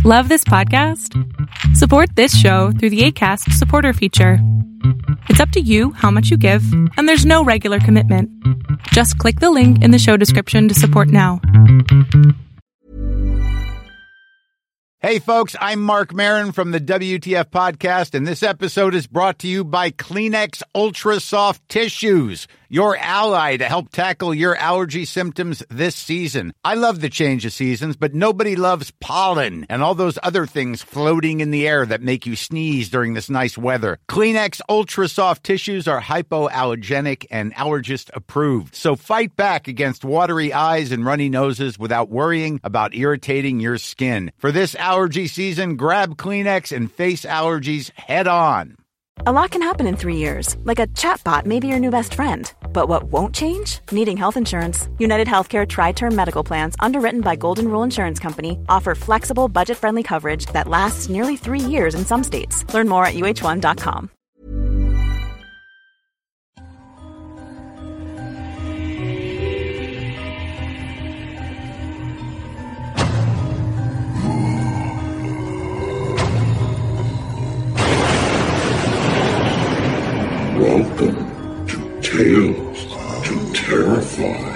Love this podcast? Support this show through the Acast supporter feature. It's up to you how much you give, and there's no regular commitment. Just click the link in the show description to support now. Hey folks, I'm Mark Maron from the WTF Podcast, and this episode is brought to you by Kleenex Ultra Soft Tissues, your ally to help tackle your allergy symptoms this season. I love the change of seasons, but nobody loves pollen and all those other things floating in the air that make you sneeze during this nice weather. Kleenex Ultra Soft Tissues are hypoallergenic and allergist approved, so fight back against watery eyes and runny noses without worrying about irritating your skin. For this allergy season, grab Kleenex and face allergies head on. A lot can happen in 3 years, like a chatbot may be your new best friend. But what won't change? Needing health insurance. United Healthcare Tri-Term Medical Plans, underwritten by Golden Rule Insurance Company, offer flexible, budget-friendly coverage that lasts nearly 3 years in some states. Learn more at uh1.com. Welcome to Tales to Terrify.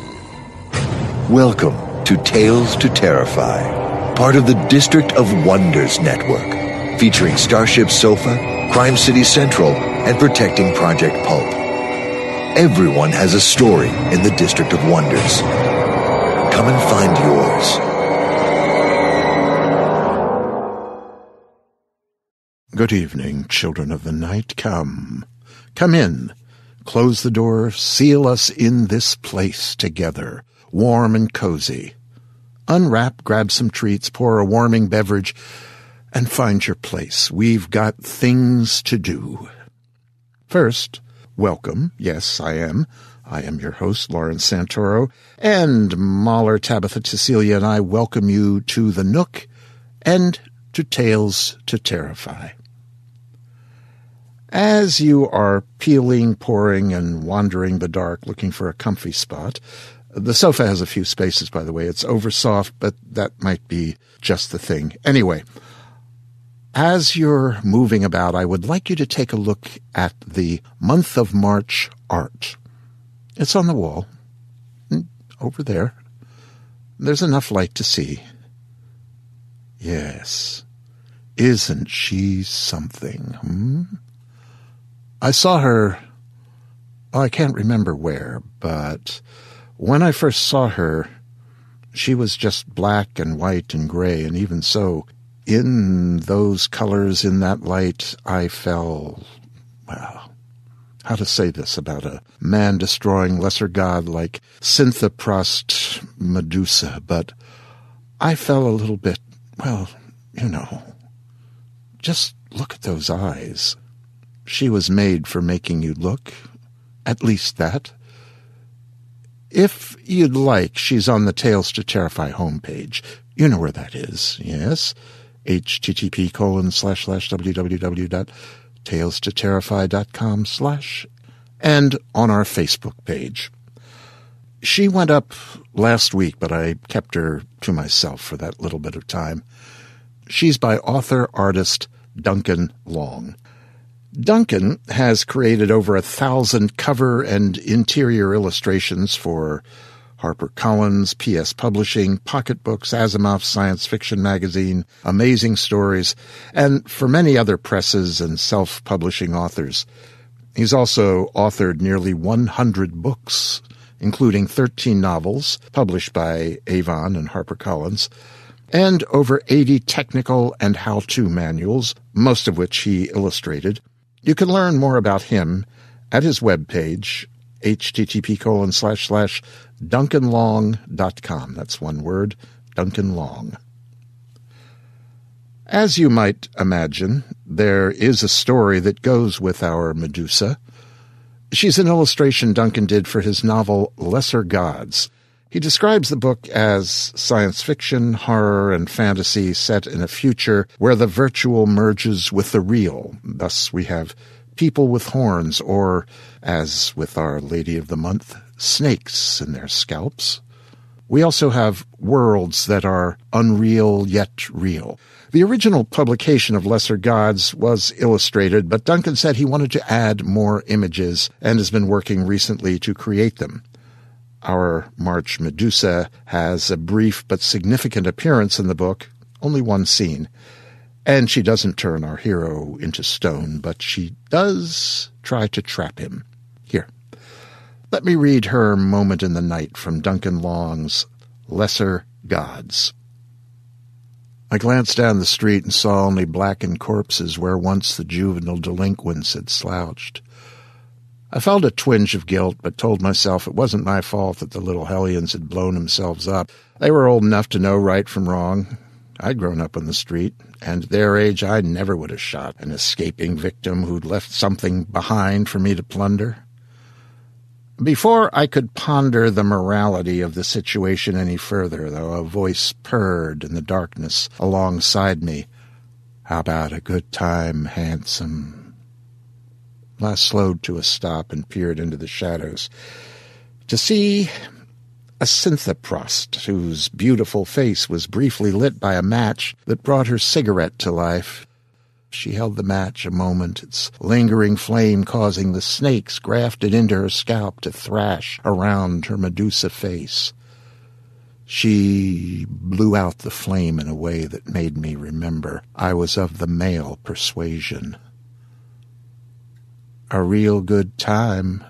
Welcome to Tales to Terrify, part of the District of Wonders network, featuring Starship Sofa, Crime City Central, and Protecting Project Pulp. Everyone has a story in the District of Wonders. Come and find yours. Good evening, children of the night. Come in, close the door, seal us in this place together, warm and cozy. Unwrap, grab some treats, pour a warming beverage, and find your place. We've got things to do. First, welcome. Yes, I am your host, Lawrence Santoro, and Mahler, Tabitha, Cecilia, and I welcome you to the Nook and to Tales to Terrify. As you are peeling, pouring, and wandering the dark looking for a comfy spot, the sofa has a few spaces, by the way. It's oversoft, but that might be just the thing. Anyway, as you're moving about, I would like you to take a look at the month of March art. It's on the wall, over there. There's enough light to see. Yes, isn't she something, I saw her, I can't remember where, but when I first saw her, she was just black and white and gray, and even so, in those colors, in that light, I fell, well, how to say this about a man-destroying lesser god like Syntheprost Medusa, but I fell a little bit, well, just look at those eyes. She was made for making you look, at least that. If you'd like, she's on the Tales to Terrify homepage. You know where that is, yes? http://www.talestoterrify.com/ and on our Facebook page. She went up last week, but I kept her to myself for that little bit of time. She's by author-artist Duncan Long. Duncan has created over 1,000 cover and interior illustrations for HarperCollins, PS Publishing, Pocket Books, Asimov Science Fiction Magazine, Amazing Stories, and for many other presses and self-publishing authors. He's also authored nearly 100 books, including 13 novels published by Avon and HarperCollins, and over 80 technical and how-to manuals, most of which he illustrated. You can learn more about him at his webpage, http://duncanlong.com. That's one word, Duncan Long. As you might imagine, there is a story that goes with our Medusa. She's an illustration Duncan did for his novel Lesser Gods. He describes the book as science fiction, horror, and fantasy set in a future where the virtual merges with the real. Thus we have people with horns, or, as with Our Lady of the Month, snakes in their scalps. We also have worlds that are unreal yet real. The original publication of Lesser Gods was illustrated, but Duncan said he wanted to add more images and has been working recently to create them. Our March Medusa has a brief but significant appearance in the book, only one scene. And she doesn't turn our hero into stone, but she does try to trap him. Here, let me read her moment in the night from Duncan Long's Lesser Gods. I glanced down the street and saw only blackened corpses where once the juvenile delinquents had slouched. I felt a twinge of guilt, but told myself it wasn't my fault that the little hellions had blown themselves up. They were old enough to know right from wrong. I'd grown up on the street, and at their age I never would have shot an escaping victim who'd left something behind for me to plunder. Before I could ponder the morality of the situation any further, though, a voice purred in the darkness alongside me. "How about a good time, handsome?" I slowed to a stop and peered into the shadows to see a Syntheprost whose beautiful face was briefly lit by a match that brought her cigarette to life. She held the match a moment, its lingering flame causing the snakes grafted into her scalp to thrash around her Medusa face. She blew out the flame in a way that made me remember I was of the male persuasion. "A real good time."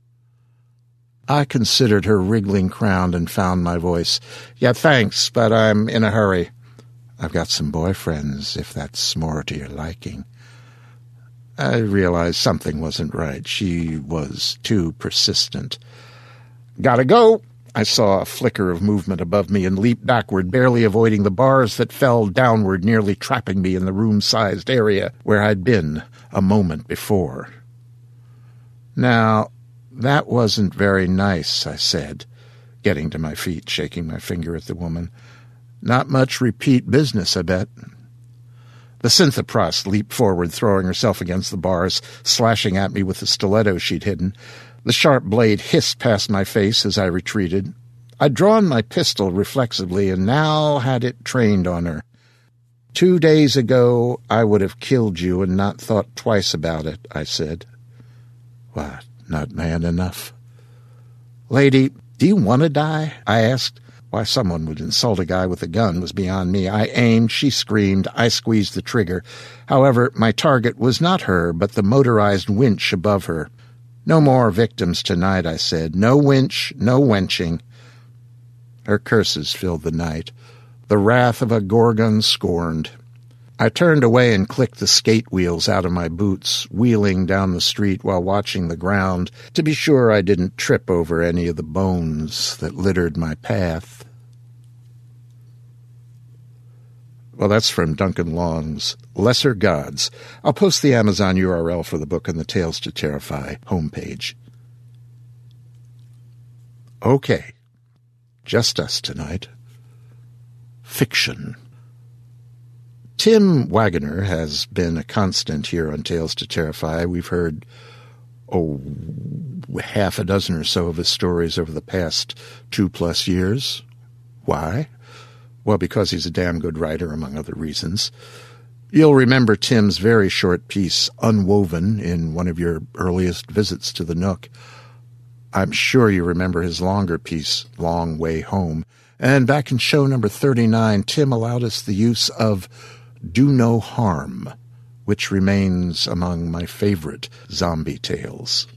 I considered her wriggling crown and found my voice. "Yeah, thanks, but I'm in a hurry. I've got some boyfriends, if that's more to your liking." I realized something wasn't right. She was too persistent. "Gotta go." I saw a flicker of movement above me and leaped backward, barely avoiding the bars that fell downward, nearly trapping me in the room-sized area where I'd been a moment before. "Now, that wasn't very nice," I said, getting to my feet, shaking my finger at the woman. "Not much repeat business, I bet." The Syntheprost leaped forward, throwing herself against the bars, slashing at me with the stiletto she'd hidden. The sharp blade hissed past my face as I retreated. I'd drawn my pistol reflexively and now had it trained on her. 2 days ago, I would have killed you and not thought twice about it, I said. "What, not man enough?" "Lady, do you want to die?" I asked. Why someone would insult a guy with a gun was beyond me. I aimed, she screamed, I squeezed the trigger. However, my target was not her, but the motorized winch above her. "No more victims tonight," I said. "No winch, no wenching." Her curses filled the night, the wrath of a Gorgon scorned. I turned away and clicked the skate wheels out of my boots, wheeling down the street while watching the ground to be sure I didn't trip over any of the bones that littered my path. Well, that's from Duncan Long's Lesser Gods. I'll post the Amazon URL for the book on the Tales to Terrify homepage. Okay, just us tonight. Fiction. Tim Wagoner has been a constant here on Tales to Terrify. We've heard, half a dozen or so of his stories over the past 2+ years. Why? Well, because he's a damn good writer, among other reasons. You'll remember Tim's very short piece, Unwoven, in one of your earliest visits to the Nook. I'm sure you remember his longer piece, Long Way Home. And back in show number 39, Tim allowed us the use of Do No Harm, which remains among my favorite zombie tales.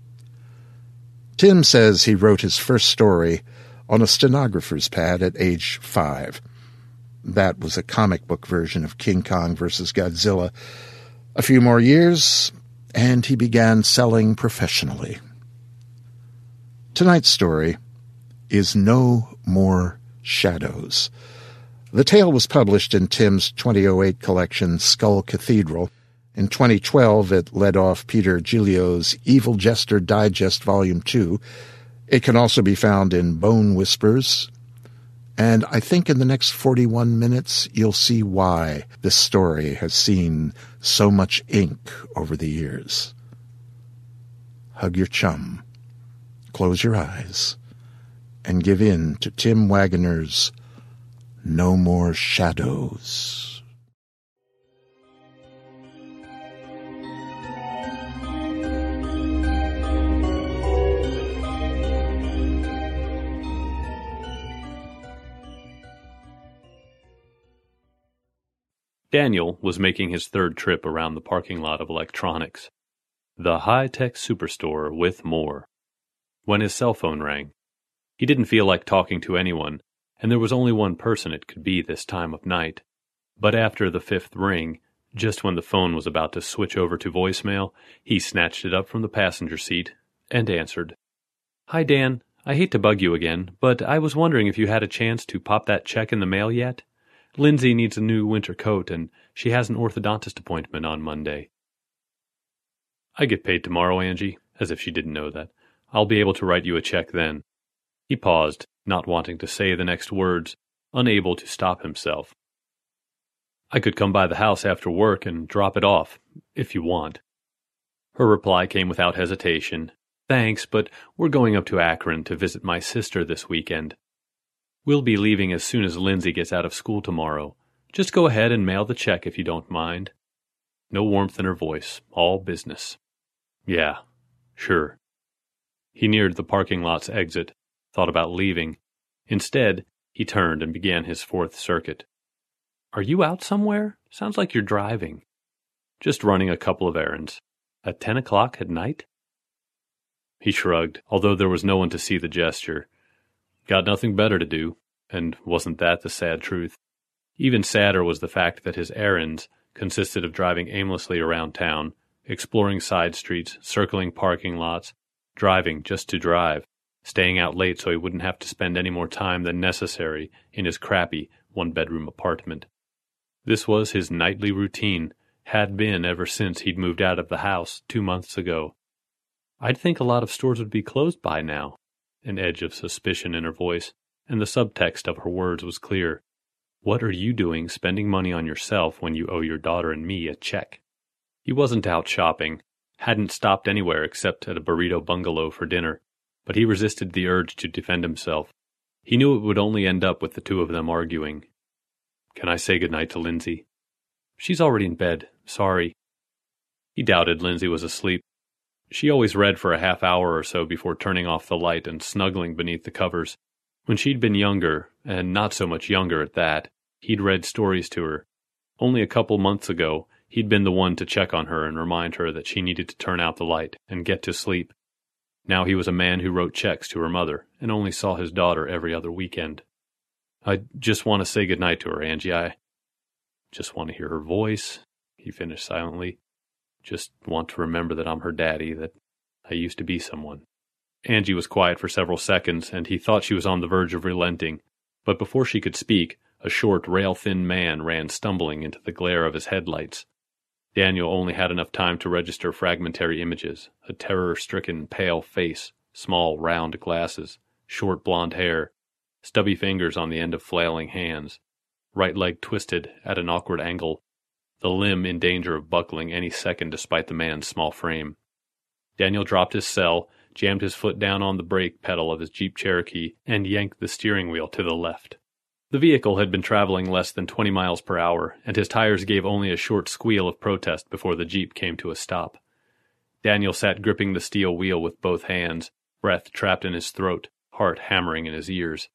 Tim says he wrote his first story on a stenographer's pad at age 5. That was a comic book version of King Kong vs. Godzilla. A few more years, and he began selling professionally. Tonight's story is No More Shadows. The tale was published in Tim's 2008 collection, Skull Cathedral. In 2012, it led off Peter Giglio's Evil Jester Digest Volume 2. It can also be found in Bone Whispers. And I think in the next 41 minutes, you'll see why this story has seen so much ink over the years. Hug your chum, close your eyes, and give in to Tim Waggoner's No More Shadows. Daniel was making his third trip around the parking lot of electronics, the high-tech superstore with more, when his cell phone rang. He didn't feel like talking to anyone, and there was only one person it could be this time of night. But after the fifth ring, just when the phone was about to switch over to voicemail, he snatched it up from the passenger seat and answered. "Hi, Dan. I hate to bug you again, but I was wondering if you had a chance to pop that check in the mail yet? Lindsay needs a new winter coat, and she has an orthodontist appointment on Monday." "I get paid tomorrow, Angie," as if she didn't know that. "I'll be able to write you a check then." He paused, not wanting to say the next words, unable to stop himself. "I could come by the house after work and drop it off, if you want." Her reply came without hesitation. "Thanks, but we're going up to Akron to visit my sister this weekend. We'll be leaving as soon as Lindsay gets out of school tomorrow. Just go ahead and mail the check if you don't mind." No warmth in her voice, all business. "Yeah, sure." He neared the parking lot's exit, thought about leaving. Instead, he turned and began his fourth circuit. "Are you out somewhere? Sounds like you're driving." "Just running a couple of errands. At 10 o'clock at night?" He shrugged, although there was no one to see the gesture. Got nothing better to do, and wasn't that the sad truth? Even sadder was the fact that his errands consisted of driving aimlessly around town, exploring side streets, circling parking lots, driving just to drive, staying out late so he wouldn't have to spend any more time than necessary in his crappy one-bedroom apartment. This was his nightly routine, had been ever since he'd moved out of the house 2 months ago. "I'd think a lot of stores would be closed by now." An edge of suspicion in her voice, and the subtext of her words was clear. "What are you doing spending money on yourself when you owe your daughter and me a check?" He wasn't out shopping, hadn't stopped anywhere except at a burrito bungalow for dinner, but he resisted the urge to defend himself. He knew it would only end up with the two of them arguing. "Can I say goodnight to Lindsay?" "She's already in bed. Sorry." He doubted Lindsay was asleep. She always read for a half hour or so before turning off the light and snuggling beneath the covers. When she'd been younger, and not so much younger at that, he'd read stories to her. Only a couple months ago, he'd been the one to check on her and remind her that she needed to turn out the light and get to sleep. Now he was a man who wrote checks to her mother and only saw his daughter every other weekend. "I just want to say goodnight to her, Angie. I just want to hear her voice," he finished silently. "Just want to remember that I'm her daddy, that I used to be someone." Angie was quiet for several seconds, and he thought she was on the verge of relenting. But before she could speak, a short, rail-thin man ran stumbling into the glare of his headlights. Daniel only had enough time to register fragmentary images: a terror-stricken, pale face, small, round glasses, short blonde hair, stubby fingers on the end of flailing hands, right leg twisted at an awkward angle, the limb in danger of buckling any second despite the man's small frame. Daniel dropped his cell, jammed his foot down on the brake pedal of his Jeep Cherokee, and yanked the steering wheel to the left. The vehicle had been traveling less than 20 miles per hour, and his tires gave only a short squeal of protest before the Jeep came to a stop. Daniel sat gripping the steel wheel with both hands, breath trapped in his throat, heart hammering in his ears.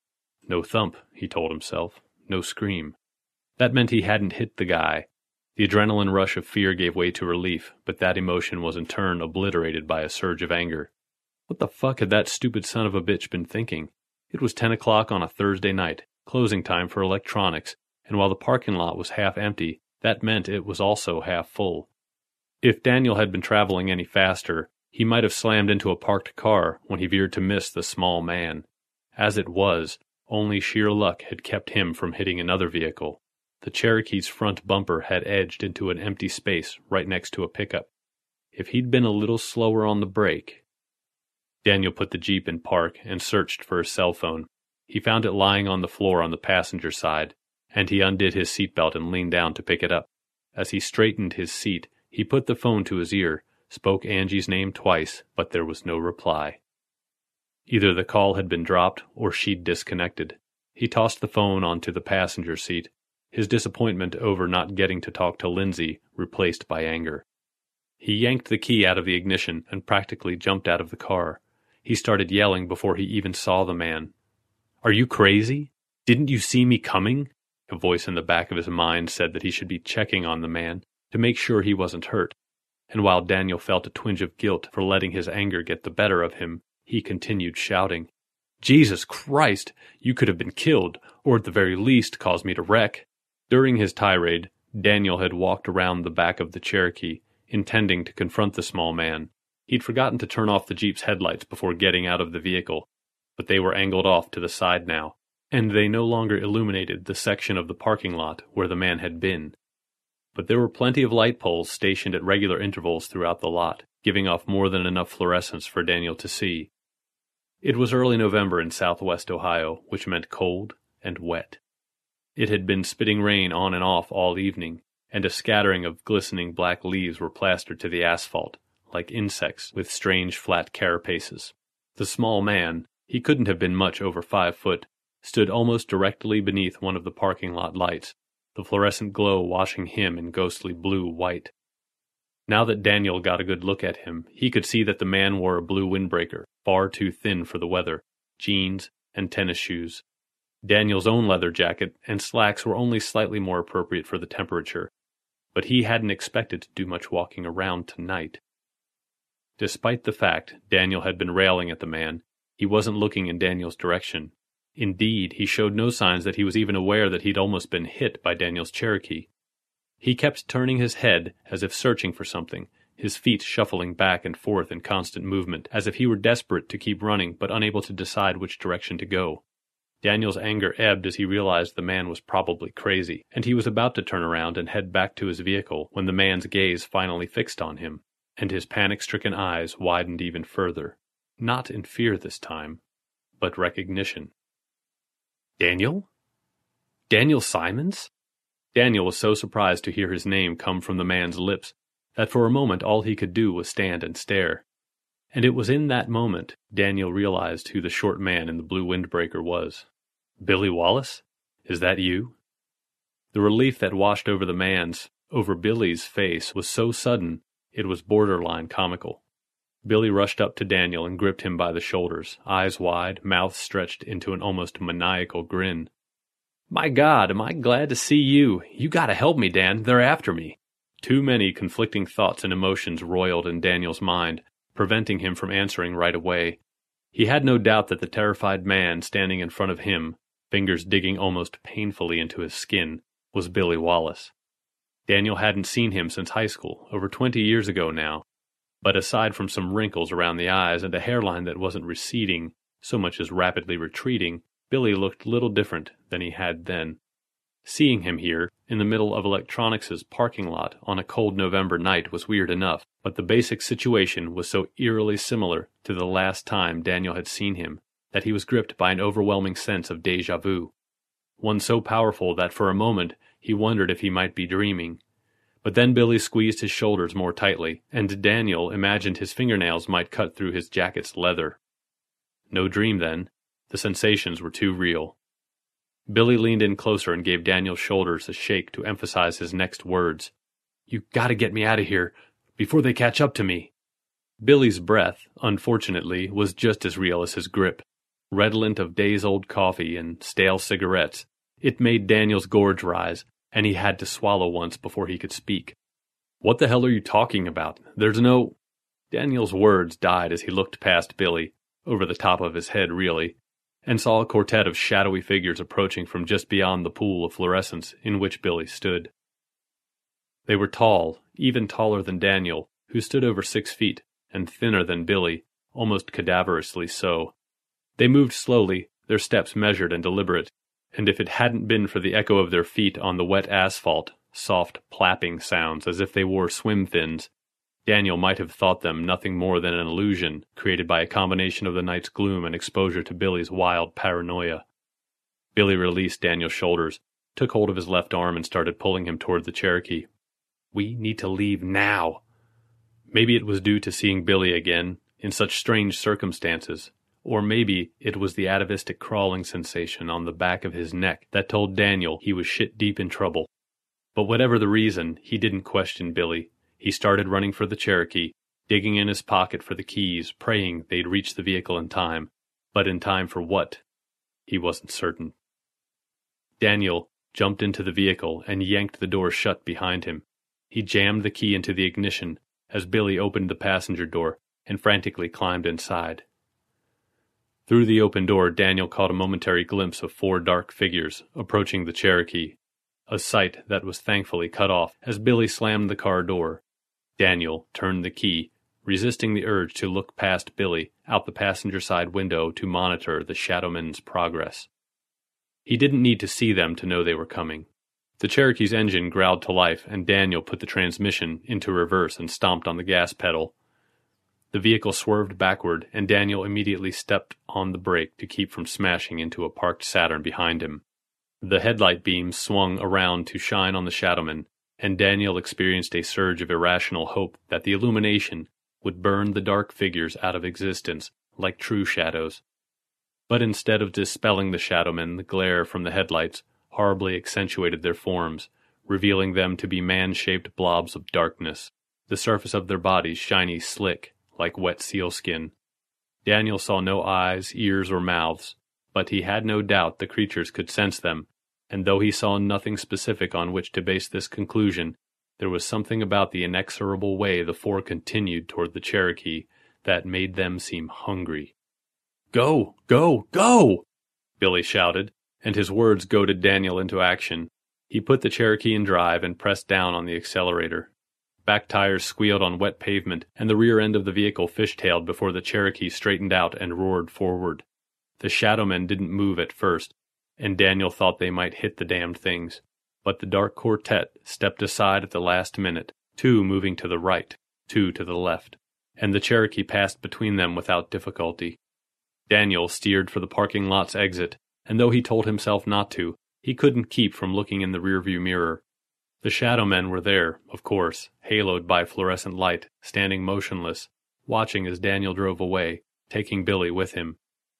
No thump, he told himself. No scream. That meant he hadn't hit the guy. The adrenaline rush of fear gave way to relief, but that emotion was in turn obliterated by a surge of anger. What the fuck had that stupid son of a bitch been thinking? It was 10 o'clock on a Thursday night, closing time for electronics, and while the parking lot was half empty, that meant it was also half full. If Daniel had been traveling any faster, he might have slammed into a parked car when he veered to miss the small man. As it was, only sheer luck had kept him from hitting another vehicle. The Cherokee's front bumper had edged into an empty space right next to a pickup. If he'd been a little slower on the brake... Daniel put the Jeep in park and searched for his cell phone. He found it lying on the floor on the passenger side, and he undid his seatbelt and leaned down to pick it up. As he straightened his seat, he put the phone to his ear, spoke Angie's name twice, but there was no reply. Either the call had been dropped or she'd disconnected. He tossed the phone onto the passenger seat, his disappointment over not getting to talk to Lindsay replaced by anger. He yanked the key out of the ignition and practically jumped out of the car. He started yelling before he even saw the man. "Are you crazy? Didn't you see me coming?" A voice in the back of his mind said that he should be checking on the man to make sure he wasn't hurt. And while Daniel felt a twinge of guilt for letting his anger get the better of him, he continued shouting, "Jesus Christ! You could have been killed, or at the very least caused me to wreck." During his tirade, Daniel had walked around the back of the Cherokee, intending to confront the small man. He'd forgotten to turn off the Jeep's headlights before getting out of the vehicle, but they were angled off to the side now, and they no longer illuminated the section of the parking lot where the man had been. But there were plenty of light poles stationed at regular intervals throughout the lot, giving off more than enough fluorescence for Daniel to see. It was early November in southwest Ohio, which meant cold and wet. It had been spitting rain on and off all evening, and a scattering of glistening black leaves were plastered to the asphalt, like insects with strange flat carapaces. The small man, he couldn't have been much over 5 foot, stood almost directly beneath one of the parking lot lights, the fluorescent glow washing him in ghostly blue-white. Now that Daniel got a good look at him, he could see that the man wore a blue windbreaker, far too thin for the weather, jeans, and tennis shoes. Daniel's own leather jacket and slacks were only slightly more appropriate for the temperature, but he hadn't expected to do much walking around tonight. Despite the fact Daniel had been railing at the man, he wasn't looking in Daniel's direction. Indeed, he showed no signs that he was even aware that he'd almost been hit by Daniel's Cherokee. He kept turning his head as if searching for something, his feet shuffling back and forth in constant movement, as if he were desperate to keep running but unable to decide which direction to go. Daniel's anger ebbed as he realized the man was probably crazy, and he was about to turn around and head back to his vehicle when the man's gaze finally fixed on him, and his panic-stricken eyes widened even further. Not in fear this time, but recognition. Daniel? Daniel Simons? Daniel was so surprised to hear his name come from the man's lips that for a moment all he could do was stand and stare. And it was in that moment Daniel realized who the short man in the blue windbreaker was. "Billy Wallace? Is that you?" The relief that washed over Billy's face was so sudden it was borderline comical. Billy rushed up to Daniel and gripped him by the shoulders, eyes wide, mouth stretched into an almost maniacal grin. "My God, am I glad to see you. You gotta help me, Dan. They're after me." Too many conflicting thoughts and emotions roiled in Daniel's mind, preventing him from answering right away. He had no doubt that the terrified man standing in front of him, fingers digging almost painfully into his skin, was Billy Wallace. Daniel hadn't seen him since high school, over 20 years ago now, but aside from some wrinkles around the eyes and a hairline that wasn't receding so much as rapidly retreating, Billy looked little different than he had then. Seeing him here, in the middle of Electronics' parking lot on a cold November night was weird enough, but the basic situation was so eerily similar to the last time Daniel had seen him that he was gripped by an overwhelming sense of déjà vu, one so powerful that for a moment he wondered if he might be dreaming. But then Billy squeezed his shoulders more tightly, and Daniel imagined his fingernails might cut through his jacket's leather. No dream, then. The sensations were too real. Billy leaned in closer and gave Daniel's shoulders a shake to emphasize his next words. "You gotta get me out of here, before they catch up to me." Billy's breath, unfortunately, was just as real as his grip. Redolent of days-old coffee and stale cigarettes, it made Daniel's gorge rise, and he had to swallow once before he could speak. "What the hell are you talking about? There's no—" Daniel's words died as he looked past Billy, over the top of his head really, and saw a quartet of shadowy figures approaching from just beyond the pool of fluorescence in which Billy stood. They were tall, even taller than Daniel, who stood over 6 feet, and thinner than Billy, almost cadaverously so. They moved slowly, their steps measured and deliberate, and if it hadn't been for the echo of their feet on the wet asphalt, soft plapping sounds as if they wore swim fins, Daniel might have thought them nothing more than an illusion created by a combination of the night's gloom and exposure to Billy's wild paranoia. Billy released Daniel's shoulders, took hold of his left arm and started pulling him toward the Cherokee. "We need to leave now." Maybe it was due to seeing Billy again, in such strange circumstances, Or maybe it was the atavistic crawling sensation on the back of his neck that told Daniel he was shit deep in trouble. But whatever the reason, he didn't question Billy. He started running for the Cherokee, digging in his pocket for the keys, praying they'd reach the vehicle in time. But in time for what? He wasn't certain. Daniel jumped into the vehicle and yanked the door shut behind him. He jammed the key into the ignition as Billy opened the passenger door and frantically climbed inside. Through the open door, Daniel caught a momentary glimpse of 4 dark figures approaching the Cherokee, a sight that was thankfully cut off as Billy slammed the car door. Daniel turned the key, resisting the urge to look past Billy out the passenger side window to monitor the Shadowmen's progress. He didn't need to see them to know they were coming. The Cherokee's engine growled to life, and Daniel put the transmission into reverse and stomped on the gas pedal. The vehicle swerved backward, and Daniel immediately stepped on the brake to keep from smashing into a parked Saturn behind him. The headlight beams swung around to shine on the Shadowmen, and Daniel experienced a surge of irrational hope that the illumination would burn the dark figures out of existence like true shadows. But instead of dispelling the Shadowmen, the glare from the headlights horribly accentuated their forms, revealing them to be man-shaped blobs of darkness, the surface of their bodies shiny slick, like wet sealskin. Daniel saw no eyes, ears, or mouths, but he had no doubt the creatures could sense them, and though he saw nothing specific on which to base this conclusion, there was something about the inexorable way the 4 continued toward the Cherokee that made them seem hungry. "Go! Go! Go!" Billy shouted, and his words goaded Daniel into action. He put the Cherokee in drive and pressed down on the accelerator. Back tires squealed on wet pavement, and the rear end of the vehicle fishtailed before the Cherokee straightened out and roared forward. The Shadowmen didn't move at first, and Daniel thought they might hit the damned things. But the dark quartet stepped aside at the last minute, 2 moving to the right, 2 to the left, and the Cherokee passed between them without difficulty. Daniel steered for the parking lot's exit, and though he told himself not to, he couldn't keep from looking in the rearview mirror. The Shadowmen were there, of course, haloed by fluorescent light, standing motionless, watching as Daniel drove away, taking Billy with him.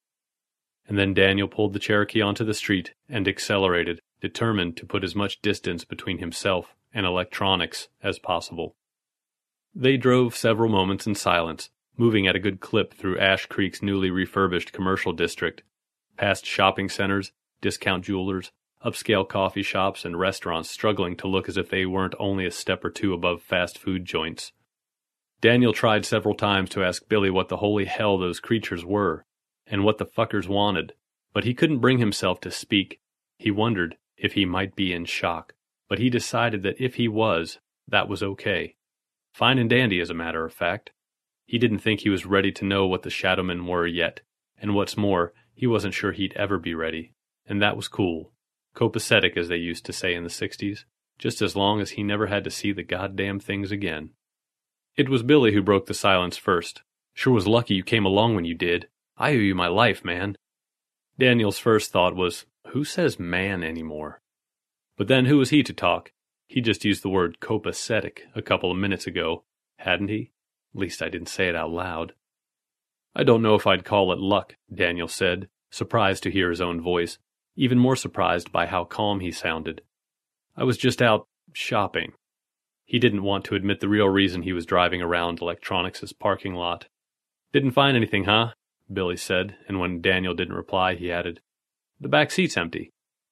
And then Daniel pulled the Cherokee onto the street and accelerated, determined to put as much distance between himself and electronics as possible. They drove several moments in silence, moving at a good clip through Ash Creek's newly refurbished commercial district, past shopping centers, discount jewelers, upscale coffee shops, and restaurants struggling to look as if they weren't only a step or 2 above fast food joints. Daniel tried several times to ask Billy what the holy hell those creatures were, and what the fuckers wanted, but he couldn't bring himself to speak. He wondered if he might be in shock, but he decided that if he was, that was okay. Fine and dandy, as a matter of fact. He didn't think he was ready to know what the Shadowmen were yet, and what's more, he wasn't sure he'd ever be ready, and that was cool. Copacetic, as they used to say in the 60s, just as long as he never had to see the goddamn things again. It was Billy who broke the silence first. "Sure was lucky you came along when you did. I owe you my life, man." Daniel's first thought was, who says man anymore? But then who was he to talk? He just used the word copacetic a couple of minutes ago, hadn't he? At least I didn't say it out loud. "I don't know if I'd call it luck," Daniel said, surprised to hear his own voice, even more surprised by how calm he sounded. "I was just out shopping." He didn't want to admit the real reason he was driving around Electronics' parking lot. "Didn't find anything, huh?" Billy said, and when Daniel didn't reply, he added, "The back seat's empty."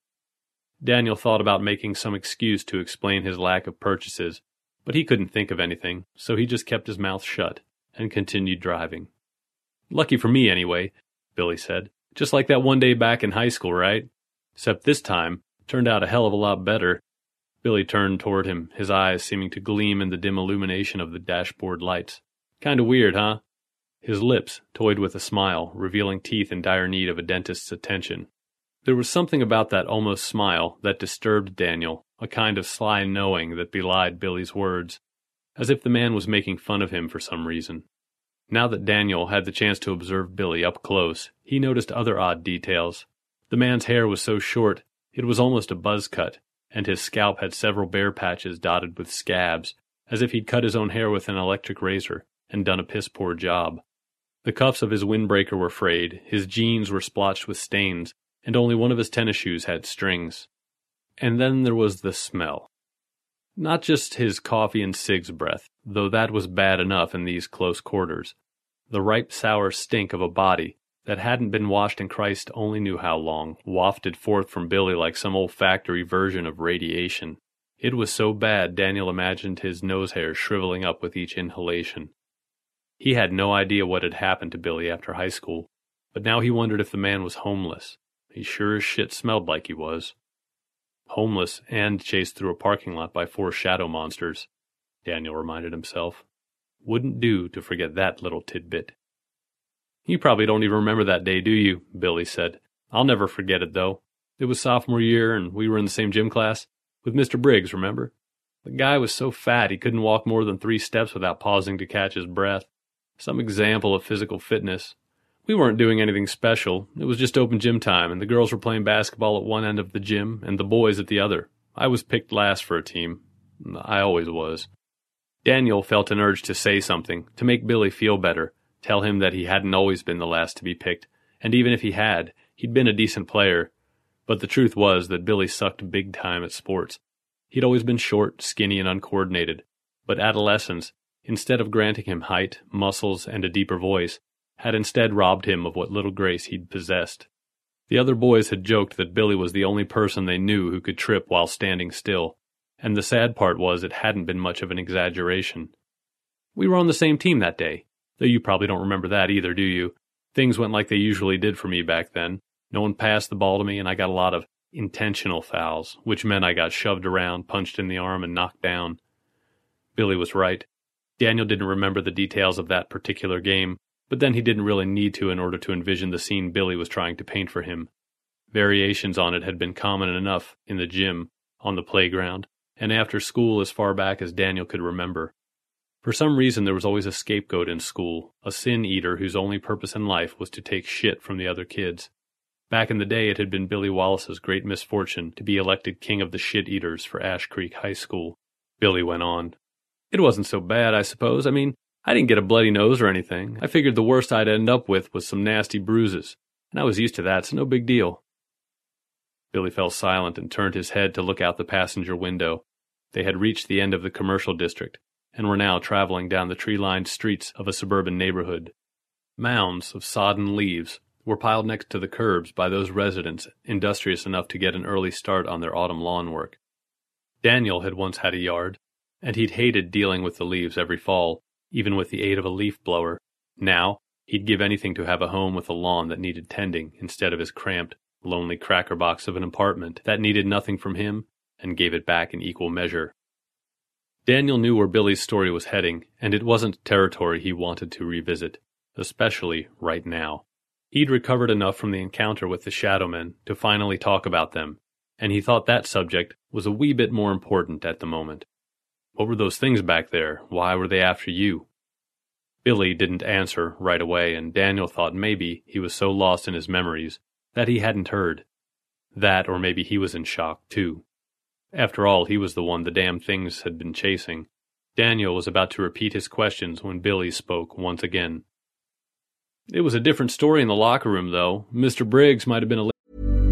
Daniel thought about making some excuse to explain his lack of purchases, but he couldn't think of anything, so he just kept his mouth shut and continued driving. "Lucky for me, anyway," Billy said. "Just like that one day back in high school, right? Except this time, turned out a hell of a lot better." Billy turned toward him, his eyes seeming to gleam in the dim illumination of the dashboard lights. "Kinda weird, huh?" His lips toyed with a smile, revealing teeth in dire need of a dentist's attention. There was something about that almost smile that disturbed Daniel, a kind of sly knowing that belied Billy's words, as if the man was making fun of him for some reason. Now that Daniel had the chance to observe Billy up close, he noticed other odd details. The man's hair was so short, it was almost a buzz cut, and his scalp had several bare patches dotted with scabs, as if he'd cut his own hair with an electric razor and done a piss-poor job. The cuffs of his windbreaker were frayed, his jeans were splotched with stains, and only one of his tennis shoes had strings. And then there was the smell. Not just his coffee and cigs breath, though that was bad enough in these close quarters. The ripe, sour stink of a body that hadn't been washed in Christ only knew how long, wafted forth from Billy like some olfactory version of radiation. It was so bad Daniel imagined his nose hairs shriveling up with each inhalation. He had no idea what had happened to Billy after high school, but now he wondered if the man was homeless. He sure as shit smelled like he was. Homeless and chased through a parking lot by 4 shadow monsters, Daniel reminded himself. Wouldn't do to forget that little tidbit. You probably don't even remember that day, do you? Billy said. I'll never forget it, though. It was sophomore year, and we were in the same gym class with Mr. Briggs, remember? The guy was so fat he couldn't walk more than 3 steps without pausing to catch his breath. Some example of physical fitness. We weren't doing anything special. It was just open gym time, and the girls were playing basketball at one end of the gym and the boys at the other. I was picked last for a team. I always was. Daniel felt an urge to say something, to make Billy feel better, tell him that he hadn't always been the last to be picked, and even if he had, he'd been a decent player. But the truth was that Billy sucked big time at sports. He'd always been short, skinny, and uncoordinated, but adolescence, instead of granting him height, muscles, and a deeper voice, had instead robbed him of what little grace he'd possessed. The other boys had joked that Billy was the only person they knew who could trip while standing still, and the sad part was it hadn't been much of an exaggeration. We were on the same team that day, though you probably don't remember that either, do you? Things went like they usually did for me back then. No one passed the ball to me, and I got a lot of intentional fouls, which meant I got shoved around, punched in the arm, and knocked down. Billy was right. Daniel didn't remember the details of that particular game, but then he didn't really need to in order to envision the scene Billy was trying to paint for him. Variations on it had been common enough in the gym, on the playground, and after school as far back as Daniel could remember. For some reason there was always a scapegoat in school, a sin-eater whose only purpose in life was to take shit from the other kids. Back in the day it had been Billy Wallace's great misfortune to be elected king of the shit-eaters for Ash Creek High School. Billy went on. It wasn't so bad, I suppose. I mean, I didn't get a bloody nose or anything. I figured the worst I'd end up with was some nasty bruises, and I was used to that, so no big deal. Billy fell silent and turned his head to look out the passenger window. They had reached the end of the commercial district, and were now traveling down the tree-lined streets of a suburban neighborhood. Mounds of sodden leaves were piled next to the curbs by those residents industrious enough to get an early start on their autumn lawn work. Daniel had once had a yard, and he'd hated dealing with the leaves every fall, even with the aid of a leaf blower. Now, he'd give anything to have a home with a lawn that needed tending instead of his cramped, lonely cracker-box of an apartment that needed nothing from him and gave it back in equal measure. Daniel knew where Billy's story was heading, and it wasn't territory he wanted to revisit, especially right now. He'd recovered enough from the encounter with the Shadowmen to finally talk about them, and he thought that subject was a wee bit more important at the moment. What were those things back there? Why were they after you? Billy didn't answer right away, and Daniel thought maybe he was so lost in his memories that he hadn't heard. That, or maybe he was in shock, too. After all, he was the one the damn things had been chasing. Daniel was about to repeat his questions when Billy spoke once again. It was a different story in the locker room, though. Mr. Briggs might have been a...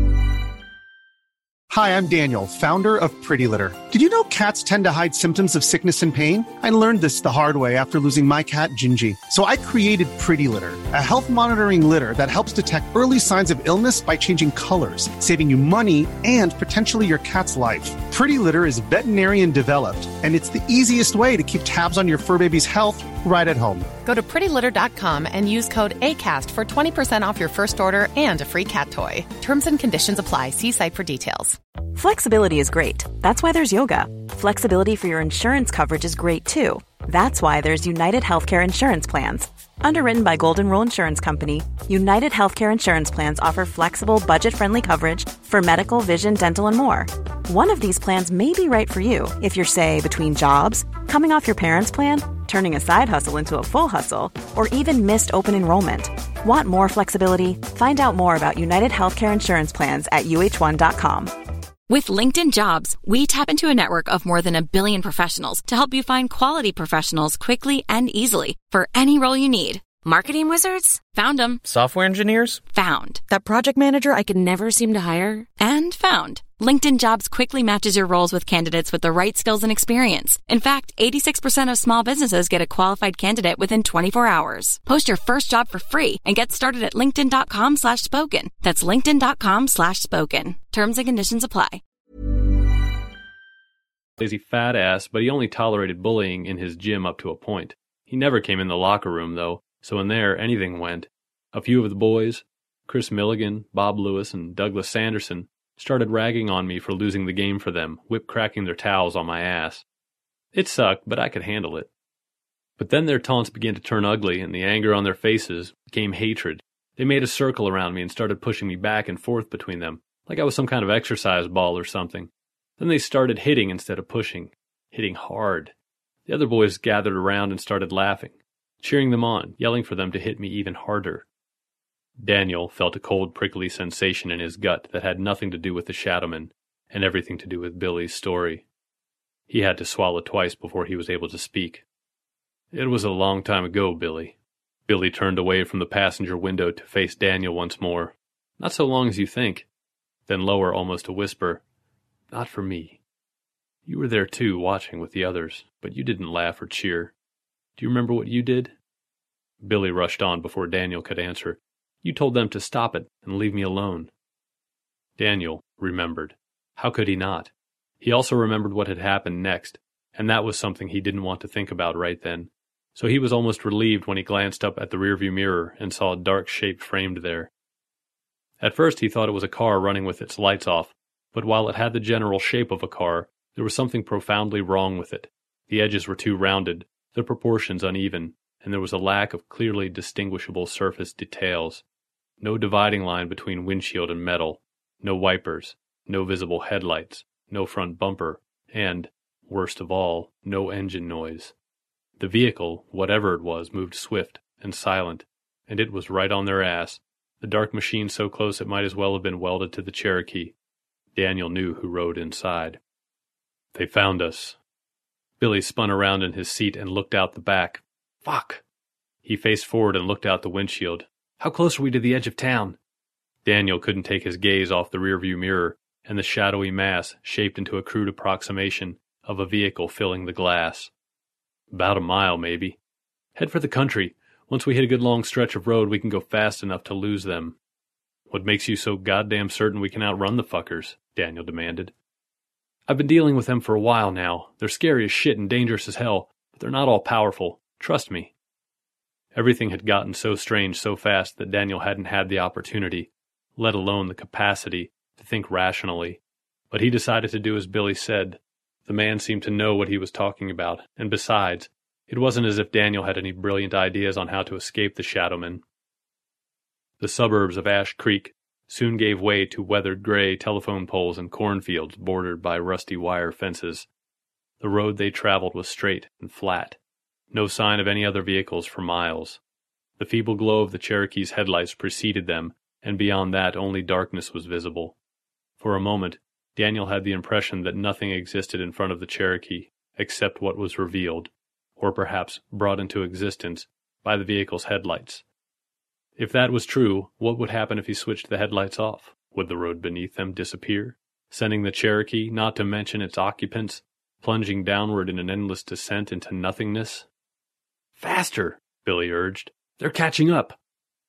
Hi, I'm Daniel, founder of Pretty Litter. Did you know cats tend to hide symptoms of sickness and pain? I learned this the hard way after losing my cat, Gingy. So I created Pretty Litter, a health monitoring litter that helps detect early signs of illness by changing colors, saving you money and potentially your cat's life. Pretty Litter is veterinarian developed, and it's the easiest way to keep tabs on your fur baby's health right at home. Go to prettylitter.com and use code ACAST for 20% off your first order and a free cat toy. Terms and conditions apply. See site for details. Flexibility is great. That's why there's yoga. Flexibility for your insurance coverage is great too. That's why there's United Healthcare Insurance Plans. Underwritten by Golden Rule Insurance Company, United Healthcare Insurance Plans offer flexible, budget-friendly coverage for medical, vision, dental, and more. One of these plans may be right for you if you're, say, between jobs, coming off your parents' plan, turning a side hustle into a full hustle, or even missed open enrollment. Want more flexibility? Find out more about United Healthcare Insurance Plans at uh1.com. With LinkedIn Jobs, we tap into a network of more than 1 billion professionals to help you find quality professionals quickly and easily for any role you need. Marketing wizards? Found them. Software engineers? Found. That project manager I could never seem to hire? And found. LinkedIn Jobs quickly matches your roles with candidates with the right skills and experience. In fact, 86% of small businesses get a qualified candidate within 24 hours. Post your first job for free and get started at linkedin.com/spoken. That's linkedin.com/spoken. Terms and conditions apply. Lazy fat ass, but he only tolerated bullying in his gym up to a point. He never came in the locker room, though, so in there anything went. A few of the boys, Chris Milligan, Bob Lewis, and Douglas Sanderson, started ragging on me for losing the game for them, whip-cracking their towels on my ass. It sucked, but I could handle it. But then their taunts began to turn ugly, and the anger on their faces became hatred. They made a circle around me and started pushing me back and forth between them, like I was some kind of exercise ball or something. Then they started hitting instead of pushing, hitting hard. The other boys gathered around and started laughing, cheering them on, yelling for them to hit me even harder. Daniel felt a cold, prickly sensation in his gut that had nothing to do with the Shadowmen and everything to do with Billy's story. He had to swallow twice before he was able to speak. "It was a long time ago, Billy." Billy turned away from the passenger window to face Daniel once more. "Not so long as you think." Then lower, almost a whisper, "Not for me. You were there too, watching with the others, but you didn't laugh or cheer. Do you remember what you did?" Billy rushed on before Daniel could answer. "You told them to stop it and leave me alone." Daniel remembered. How could he not? He also remembered what had happened next, and that was something he didn't want to think about right then. So he was almost relieved when he glanced up at the rearview mirror and saw a dark shape framed there. At first he thought it was a car running with its lights off, but while it had the general shape of a car, there was something profoundly wrong with it. The edges were too rounded, the proportions uneven, and there was a lack of clearly distinguishable surface details. No dividing line between windshield and metal, no wipers, no visible headlights, no front bumper, and, worst of all, no engine noise. The vehicle, whatever it was, moved swift and silent, and it was right on their ass, the dark machine so close it might as well have been welded to the Cherokee. Daniel knew who rode inside. "They found us." Billy spun around in his seat and looked out the back. "Fuck!" He faced forward and looked out the windshield. "How close are we to the edge of town?" Daniel couldn't take his gaze off the rearview mirror and the shadowy mass shaped into a crude approximation of a vehicle filling the glass. "About a mile, maybe. Head for the country. Once we hit a good long stretch of road, we can go fast enough to lose them." "What makes you so goddamn certain we can outrun the fuckers?" Daniel demanded. "I've been dealing with them for a while now. They're scary as shit and dangerous as hell, but they're not all powerful. Trust me." Everything had gotten so strange so fast that Daniel hadn't had the opportunity, let alone the capacity, to think rationally. But he decided to do as Billy said. The man seemed to know what he was talking about, and besides, it wasn't as if Daniel had any brilliant ideas on how to escape the Shadowmen. The suburbs of Ash Creek soon gave way to weathered gray telephone poles and cornfields bordered by rusty wire fences. The road they traveled was straight and flat. No sign of any other vehicles for miles. The feeble glow of the Cherokee's headlights preceded them, and beyond that only darkness was visible. For a moment, Daniel had the impression that nothing existed in front of the Cherokee except what was revealed, or perhaps brought into existence, by the vehicle's headlights. If that was true, what would happen if he switched the headlights off? Would the road beneath them disappear, sending the Cherokee, not to mention its occupants, plunging downward in an endless descent into nothingness? "Faster!" Billy urged. "They're catching up!"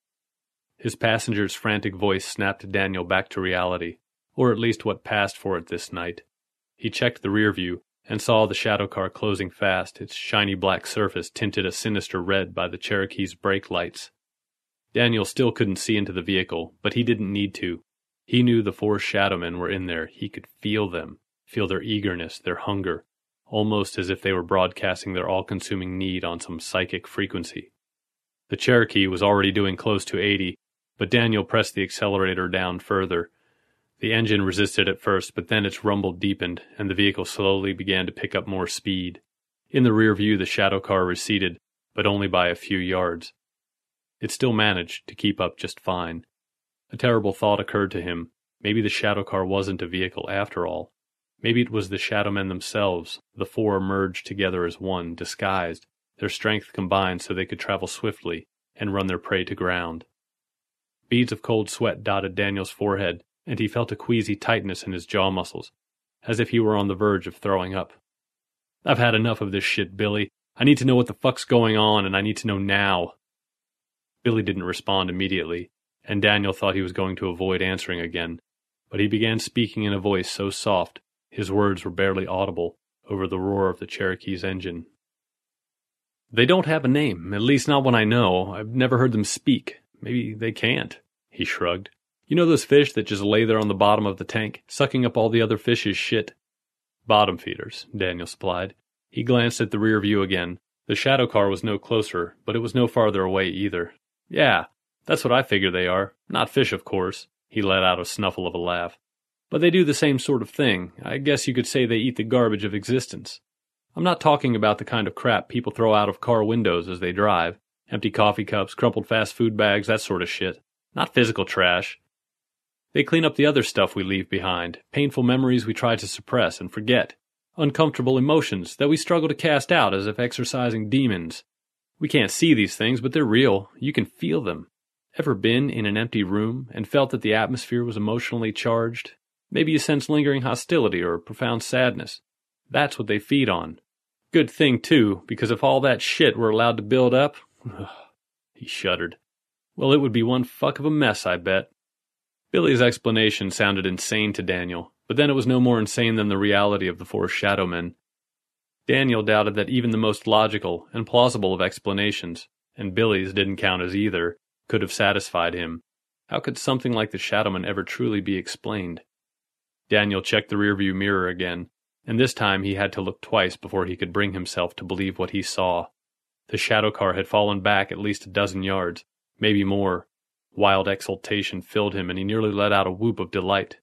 His passenger's frantic voice snapped Daniel back to reality, or at least what passed for it this night. He checked the rear view and saw the shadow car closing fast, its shiny black surface tinted a sinister red by the Cherokee's brake lights. Daniel still couldn't see into the vehicle, but he didn't need to. He knew the 4 Shadowmen were in there. He could feel them, feel their eagerness, their hunger, almost as if they were broadcasting their all-consuming need on some psychic frequency. The Cherokee was already doing close to 80, but Daniel pressed the accelerator down further. The engine resisted at first, but then its rumble deepened, and the vehicle slowly began to pick up more speed. In the rear view, the shadow car receded, but only by a few yards. It still managed to keep up just fine. A terrible thought occurred to him. Maybe the shadow car wasn't a vehicle after all. Maybe it was the Shadowmen themselves, the 4 merged together as one, disguised, their strength combined so they could travel swiftly, and run their prey to ground. Beads of cold sweat dotted Daniel's forehead, and he felt a queasy tightness in his jaw muscles, as if he were on the verge of throwing up. "I've had enough of this shit, Billy. I need to know what the fuck's going on, and I need to know now." Billy didn't respond immediately, and Daniel thought he was going to avoid answering again, but he began speaking in a voice so soft his words were barely audible over the roar of the Cherokee's engine. "They don't have a name, at least not one I know. I've never heard them speak. Maybe they can't," he shrugged. "You know those fish that just lay there on the bottom of the tank, sucking up all the other fish's shit?" "Bottom feeders," Daniel supplied. He glanced at the rear view again. The shadow car was no closer, but it was no farther away either. "Yeah, that's what I figure they are. Not fish, of course." He let out a snuffle of a laugh. "But they do the same sort of thing. I guess you could say they eat the garbage of existence. I'm not talking about the kind of crap people throw out of car windows as they drive. Empty coffee cups, crumpled fast food bags, that sort of shit. Not physical trash. They clean up the other stuff we leave behind, painful memories we try to suppress and forget, uncomfortable emotions that we struggle to cast out as if exorcising demons. We can't see these things, but they're real. You can feel them. Ever been in an empty room and felt that the atmosphere was emotionally charged? Maybe you sense lingering hostility or profound sadness. That's what they feed on. Good thing, too, because if all that shit were allowed to build up, he shuddered. Well, it would be one fuck of a mess, I bet. Billy's explanation sounded insane to Daniel, but then it was no more insane than the reality of the four shadow men. Daniel doubted that even the most logical and plausible of explanations, and Billy's didn't count as either, could have satisfied him. How could something like the Shadowman ever truly be explained? Daniel checked the rearview mirror again, and this time he had to look twice before he could bring himself to believe what he saw. The shadow car had fallen back at least a dozen yards, maybe more. Wild exultation filled him, and he nearly let out a whoop of delight.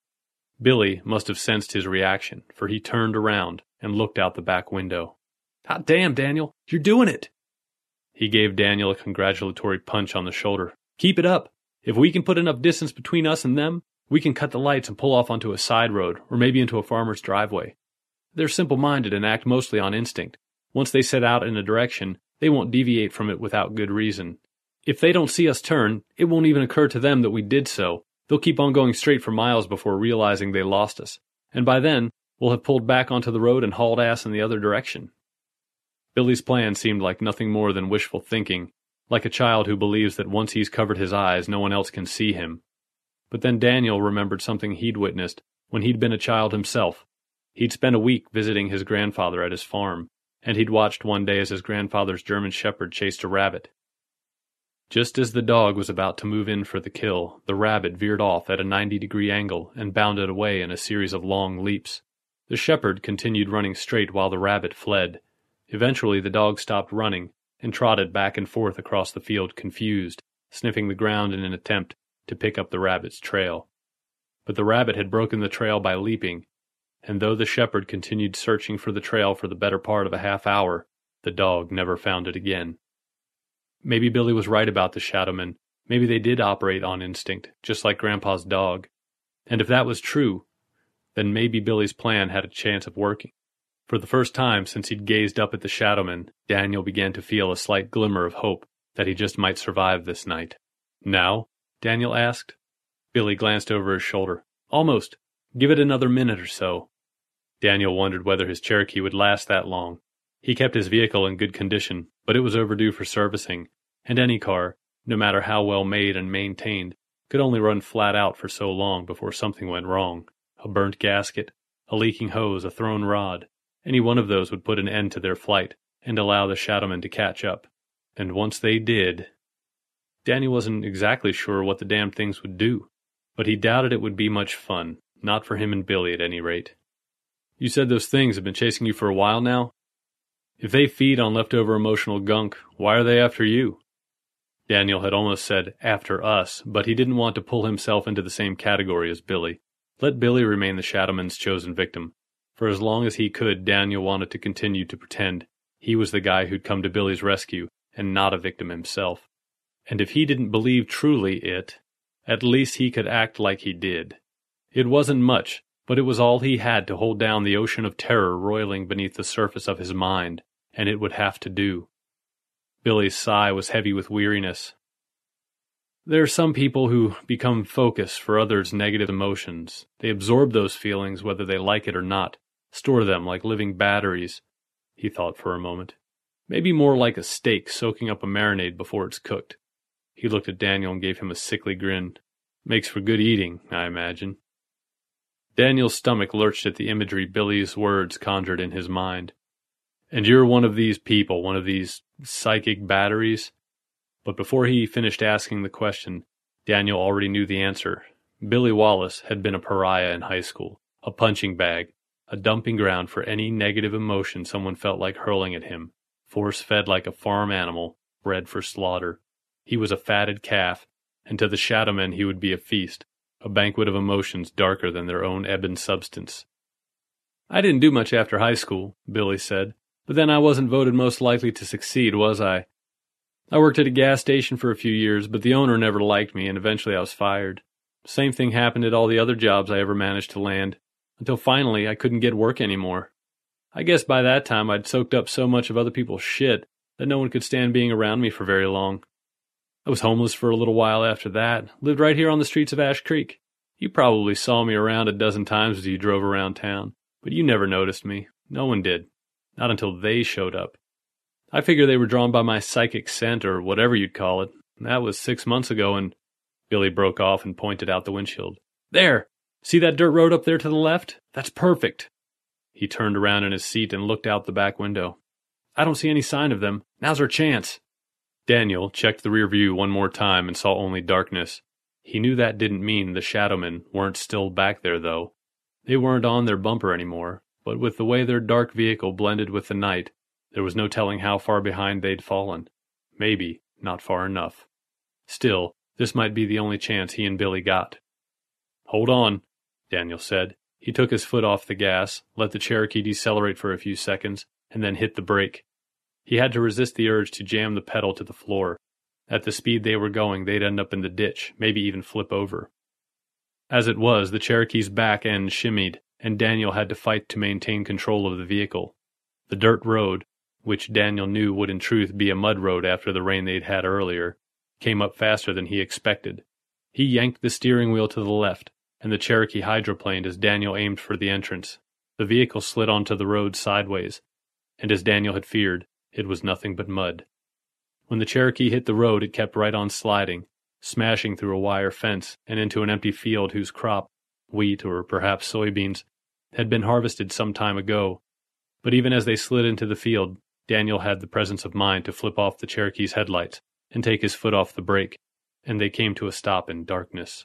Billy must have sensed his reaction, for he turned around and looked out the back window. "Hot damn, Daniel, you're doing it!" He gave Daniel a congratulatory punch on the shoulder. "Keep it up. If we can put enough distance between us and them, we can cut the lights and pull off onto a side road, or maybe into a farmer's driveway. They're simple-minded and act mostly on instinct. Once they set out in a direction, they won't deviate from it without good reason. If they don't see us turn, it won't even occur to them that we did so. They'll keep on going straight for miles before realizing they lost us, and by then, we'll have pulled back onto the road and hauled ass in the other direction." Billy's plan seemed like nothing more than wishful thinking, like a child who believes that once he's covered his eyes, no one else can see him. But then Daniel remembered something he'd witnessed when he'd been a child himself. He'd spent a week visiting his grandfather at his farm, and he'd watched one day as his grandfather's German shepherd chased a rabbit. Just as the dog was about to move in for the kill, the rabbit veered off at a 90-degree angle and bounded away in a series of long leaps. The shepherd continued running straight while the rabbit fled. Eventually the dog stopped running and trotted back and forth across the field confused, sniffing the ground in an attempt to pick up the rabbit's trail. But the rabbit had broken the trail by leaping, and though the shepherd continued searching for the trail for the better part of a half hour, the dog never found it again. Maybe Billy was right about the Shadowmen. Maybe they did operate on instinct, just like Grandpa's dog. And if that was true, then maybe Billy's plan had a chance of working. For the first time since he'd gazed up at the Shadowmen, Daniel began to feel a slight glimmer of hope that he just might survive this night. "Now?" Daniel asked. Billy glanced over his shoulder. "Almost. Give it another minute or so." Daniel wondered whether his Cherokee would last that long. He kept his vehicle in good condition, but it was overdue for servicing, and any car, no matter how well made and maintained, could only run flat out for so long before something went wrong. A burnt gasket, a leaking hose, a thrown rod. Any one of those would put an end to their flight and allow the Shadowmen to catch up. And once they did... Daniel wasn't exactly sure what the damn things would do, but he doubted it would be much fun, not for him and Billy at any rate. "You said those things have been chasing you for a while now? If they feed on leftover emotional gunk, why are they after you?" Daniel had almost said, "after us," but he didn't want to pull himself into the same category as Billy. Let Billy remain the Shadowman's chosen victim. For as long as he could, Daniel wanted to continue to pretend he was the guy who'd come to Billy's rescue and not a victim himself. And if he didn't believe truly it, at least he could act like he did. It wasn't much, but it was all he had to hold down the ocean of terror roiling beneath the surface of his mind, and it would have to do. Billy's sigh was heavy with weariness. There are some people who become focus for others' negative emotions. They absorb those feelings whether they like it or not, store them like living batteries. He thought for a moment. Maybe more like a steak soaking up a marinade before it's cooked. He looked at Daniel and gave him a sickly grin. Makes for good eating, I imagine. Daniel's stomach lurched at the imagery Billy's words conjured in his mind. And you're one of these people, one of these psychic batteries? But before he finished asking the question, Daniel already knew the answer. Billy Wallace had been a pariah in high school, a punching bag, a dumping ground for any negative emotion someone felt like hurling at him, force-fed like a farm animal, bred for slaughter. He was a fatted calf, and to the Shadowmen he would be a feast, a banquet of emotions darker than their own ebon substance. I didn't do much after high school, Billy said, but then I wasn't voted most likely to succeed, was I? I worked at a gas station for a few years, but the owner never liked me, and eventually I was fired. Same thing happened at all the other jobs I ever managed to land, until finally I couldn't get work anymore. I guess by that time I'd soaked up so much of other people's shit that no one could stand being around me for very long. I was homeless for a little while after that, lived right here on the streets of Ash Creek. You probably saw me around a dozen times as you drove around town, but you never noticed me. No one did. Not until they showed up. I figure they were drawn by my psychic scent, or whatever you'd call it. That was 6 months ago, and Billy broke off and pointed out the windshield. There! See that dirt road up there to the left? That's perfect! He turned around in his seat and looked out the back window. I don't see any sign of them. Now's our chance. Daniel checked the rear view one more time and saw only darkness. He knew that didn't mean the Shadowmen weren't still back there, though. They weren't on their bumper anymore, but with the way their dark vehicle blended with the night, there was no telling how far behind they'd fallen. Maybe not far enough. Still, this might be the only chance he and Billy got. Hold on, Daniel said. He took his foot off the gas, let the Cherokee decelerate for a few seconds, and then hit the brake. He had to resist the urge to jam the pedal to the floor. At the speed they were going, they'd end up in the ditch, maybe even flip over. As it was, the Cherokee's back end shimmied, and Daniel had to fight to maintain control of the vehicle. The dirt road, which Daniel knew would in truth be a mud road after the rain they'd had earlier, came up faster than he expected. He yanked the steering wheel to the left, and the Cherokee hydroplaned as Daniel aimed for the entrance. The vehicle slid onto the road sideways, and as Daniel had feared, it was nothing but mud. When the Cherokee hit the road, it kept right on sliding, smashing through a wire fence and into an empty field whose crop, wheat or perhaps soybeans, had been harvested some time ago. But even as they slid into the field, Daniel had the presence of mind to flip off the Cherokee's headlights and take his foot off the brake, and they came to a stop in darkness.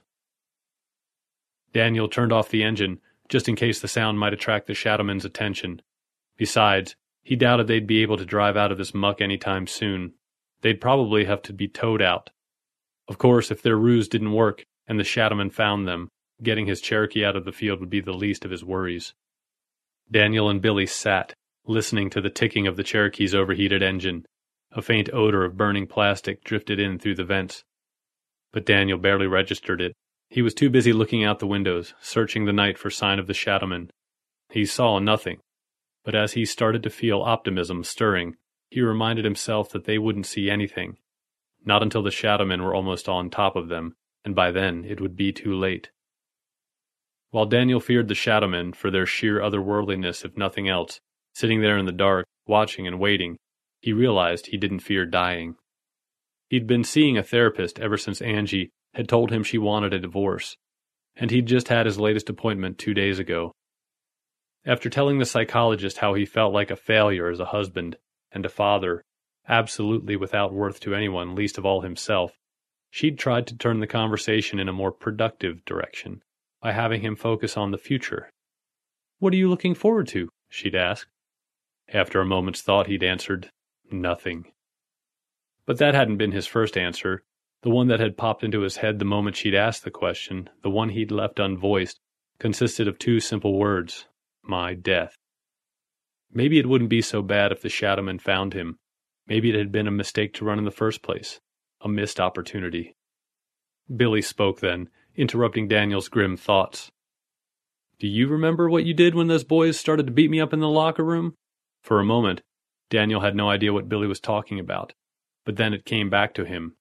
Daniel turned off the engine, just in case the sound might attract the Shadowmen's attention. Besides, he doubted they'd be able to drive out of this muck any time soon. They'd probably have to be towed out. Of course, if their ruse didn't work and the Shadowmen found them, getting his Cherokee out of the field would be the least of his worries. Daniel and Billy sat, listening to the ticking of the Cherokee's overheated engine. A faint odor of burning plastic drifted in through the vents. But Daniel barely registered it. He was too busy looking out the windows, searching the night for sign of the Shadowmen. He saw nothing, but as he started to feel optimism stirring, he reminded himself that they wouldn't see anything. Not until the Shadowmen were almost on top of them, and by then it would be too late. While Daniel feared the Shadowmen for their sheer otherworldliness if nothing else, sitting there in the dark, watching and waiting, he realized he didn't fear dying. He'd been seeing a therapist ever since Angie had told him she wanted a divorce, and he'd just had his latest appointment 2 days ago. After telling the psychologist how he felt like a failure as a husband and a father, absolutely without worth to anyone, least of all himself, she'd tried to turn the conversation in a more productive direction by having him focus on the future. "What are you looking forward to?" she'd asked. After a moment's thought, he'd answered, "Nothing." But that hadn't been his first answer. The one that had popped into his head the moment she'd asked the question, the one he'd left unvoiced, consisted of 2 simple words: my death. Maybe it wouldn't be so bad if the Shadowmen found him. Maybe it had been a mistake to run in the first place, a missed opportunity. Billy spoke then, interrupting Daniel's grim thoughts. "Do you remember what you did when those boys started to beat me up in the locker room?" For a moment, Daniel had no idea what Billy was talking about. but then it came back to him.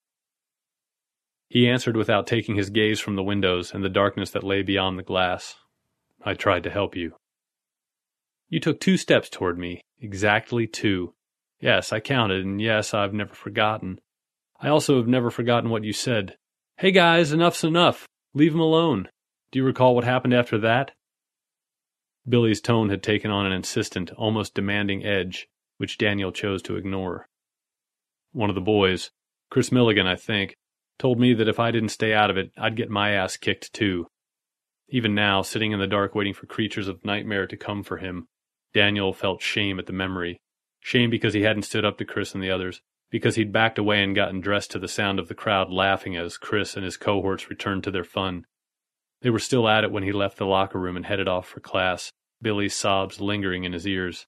He answered without taking his gaze from the windows and the darkness that lay beyond the glass. I tried to help you. You took 2 steps toward me, exactly 2. Yes, I counted, and yes, I've never forgotten. I also have never forgotten what you said. Hey guys, enough's enough. Leave him alone. Do you recall what happened after that? Billy's tone had taken on an insistent, almost demanding edge, which Daniel chose to ignore. One of the boys, Chris Milligan, I think, told me that if I didn't stay out of it, I'd get my ass kicked too. Even now, sitting in the dark waiting for creatures of nightmare to come for him, Daniel felt shame at the memory. Shame because he hadn't stood up to Chris and the others, because he'd backed away and gotten dressed to the sound of the crowd laughing as Chris and his cohorts returned to their fun. They were still at it when he left the locker room and headed off for class, Billy's sobs lingering in his ears.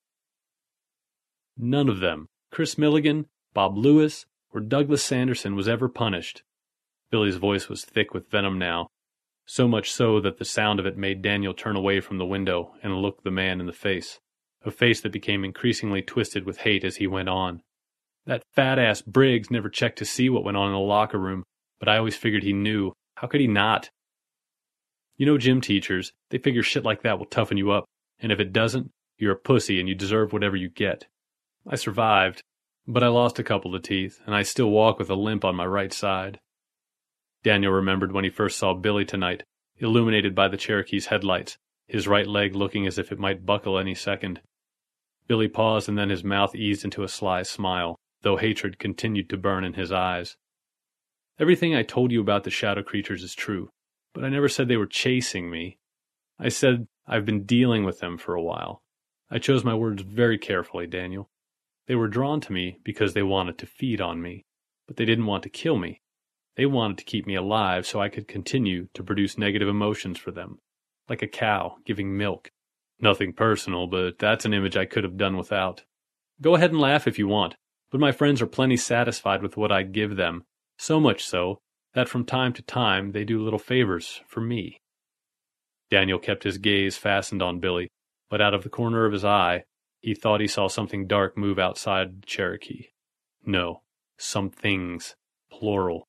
None of them, Chris Milligan, Bob Lewis, or Douglas Sanderson, was ever punished. Billy's voice was thick with venom now, so much so that the sound of it made Daniel turn away from the window and look the man in the face, a face that became increasingly twisted with hate as he went on. That fat-ass Briggs never checked to see what went on in the locker room, but I always figured he knew. How could he not? You know gym teachers, they figure shit like that will toughen you up, and if it doesn't, you're a pussy and you deserve whatever you get. I survived, but I lost a couple of teeth, and I still walk with a limp on my right side. Daniel remembered when he first saw Billy tonight, illuminated by the Cherokee's headlights, his right leg looking as if it might buckle any second. Billy paused and then his mouth eased into a sly smile, though hatred continued to burn in his eyes. Everything I told you about the shadow creatures is true, but I never said they were chasing me. I said I've been dealing with them for a while. I chose my words very carefully, Daniel. They were drawn to me because they wanted to feed on me, but they didn't want to kill me. They wanted to keep me alive so I could continue to produce negative emotions for them, like a cow giving milk. Nothing personal, but that's an image I could have done without. Go ahead and laugh if you want, but my friends are plenty satisfied with what I give them, so much so that from time to time they do little favors for me. Daniel kept his gaze fastened on Billy, but out of the corner of his eye, he thought he saw something dark move outside the Cherokee. No, some things, plural.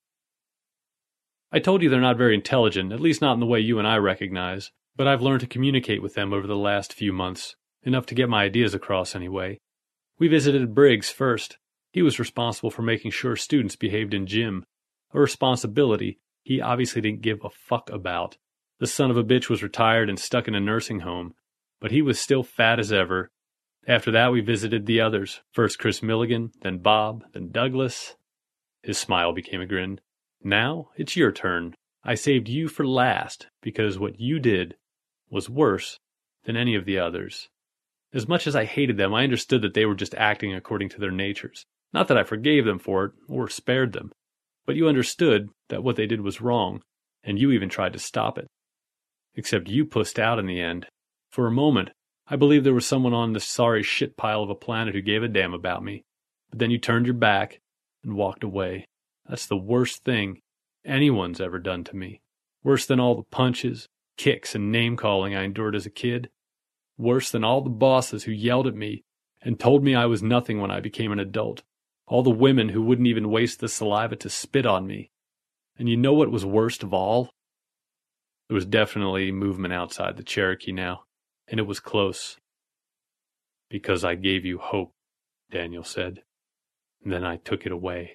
I told you they're not very intelligent, at least not in the way you and I recognize, but I've learned to communicate with them over the last few months, enough to get my ideas across anyway. We visited Briggs first. He was responsible for making sure students behaved in gym, a responsibility he obviously didn't give a fuck about. The son of a bitch was retired and stuck in a nursing home, but he was still fat as ever. After that we visited the others, first Chris Milligan, then Bob, then Douglas. His smile became a grin. Now it's your turn. I saved you for last, because what you did was worse than any of the others. As much as I hated them, I understood that they were just acting according to their natures. Not that I forgave them for it, or spared them. But you understood that what they did was wrong, and you even tried to stop it. Except you pussed out in the end. For a moment, I believed there was someone on this sorry shit pile of a planet who gave a damn about me. But then you turned your back and walked away. That's the worst thing anyone's ever done to me. Worse than all the punches, kicks, and name-calling I endured as a kid. Worse than all the bosses who yelled at me and told me I was nothing when I became an adult. All the women who wouldn't even waste the saliva to spit on me. And you know what was worst of all? There was definitely movement outside the Cherokee now, and it was close. Because I gave you hope, Daniel said. And then I took it away.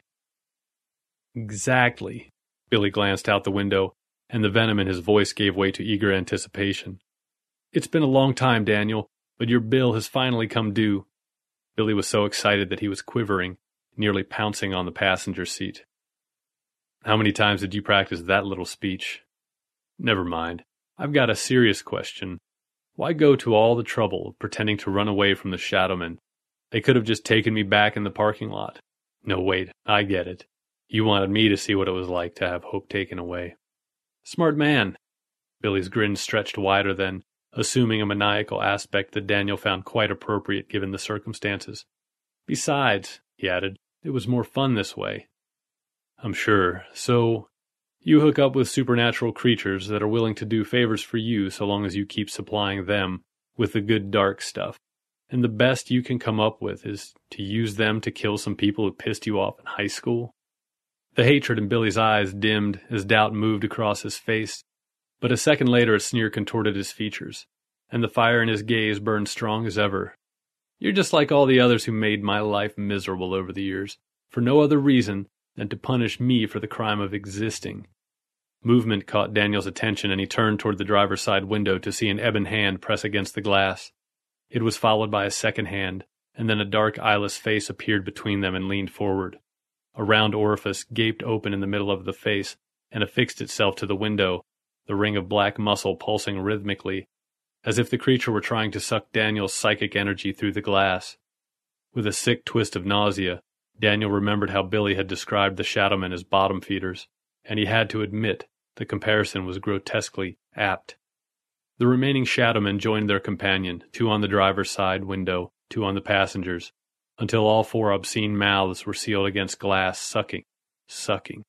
Exactly. Billy glanced out the window, and the venom in his voice gave way to eager anticipation. It's been a long time, Daniel, but your bill has finally come due. Billy was so excited that he was quivering, nearly pouncing on the passenger seat. How many times did you practice that little speech? Never mind. I've got a serious question. Why go to all the trouble of pretending to run away from the Shadowmen? They could have just taken me back in the parking lot. No, wait, I get it. You wanted me to see what it was like to have hope taken away. Smart man. Billy's grin stretched wider then, assuming a maniacal aspect that Daniel found quite appropriate given the circumstances. Besides, he added, it was more fun this way. I'm sure. So, you hook up with supernatural creatures that are willing to do favors for you so long as you keep supplying them with the good dark stuff. and the best you can come up with is to use them to kill some people who pissed you off in high school? The hatred in Billy's eyes dimmed as doubt moved across his face, but a second later a sneer contorted his features, and the fire in his gaze burned strong as ever. You're just like all the others who made my life miserable over the years, for no other reason than to punish me for the crime of existing. Movement caught Daniel's attention, and he turned toward the driver's side window to see an ebon hand press against the glass. It was followed by a second hand, and then a dark, eyeless face appeared between them and leaned forward. A round orifice gaped open in the middle of the face and affixed itself to the window, the ring of black muscle pulsing rhythmically, as if the creature were trying to suck Daniel's psychic energy through the glass. With a sick twist of nausea, Daniel remembered how Billy had described the Shadowmen as bottom feeders, and he had to admit the comparison was grotesquely apt. The remaining Shadowmen joined their companion, 2 on the driver's side window, 2 on the passenger's, until all 4 obscene mouths were sealed against glass, sucking.